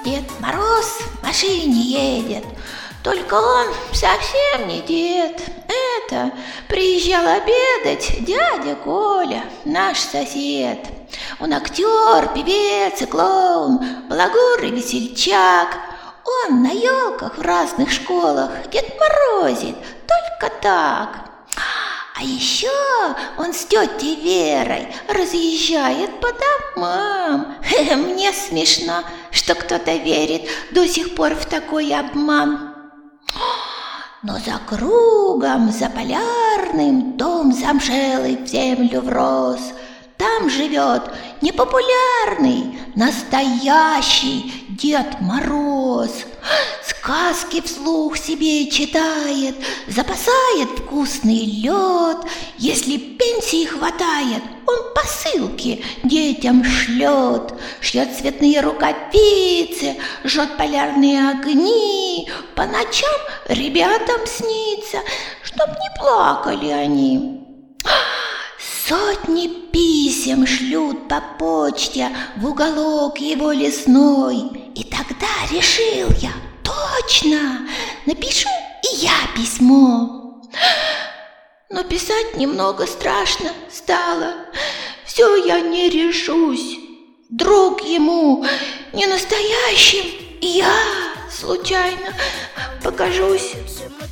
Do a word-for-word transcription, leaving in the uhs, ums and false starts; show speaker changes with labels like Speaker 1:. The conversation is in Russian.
Speaker 1: Дед Мороз в машине едет, только он совсем не дед. Это приезжал обедать дядя Коля, наш сосед. Он актер, певец и клоун, балагур и весельчак. Он на елках в разных школах Дед Морозит, только так. А еще он с тетей Верой разъезжает по домам. Мне смешно, что кто-то верит до сих пор в такой обман. Но за кругом, за полярным, дом замшелый в землю врос. Там живет непопулярный, настоящий Дед Мороз. Сказки вслух себе читает, запасает вкусный лед. Если пенсии хватает, он посылки детям шлет. Шьет цветные рукавицы, жжет полярные огни. По ночам ребятам снится, чтоб не плакали они. Сотни писем шлют по почте в уголок его лесной. И тогда решил я, точно, напишу и я письмо. Но писать немного страшно стало. Все я не решусь. Вдруг ему не настоящим я случайно покажусь.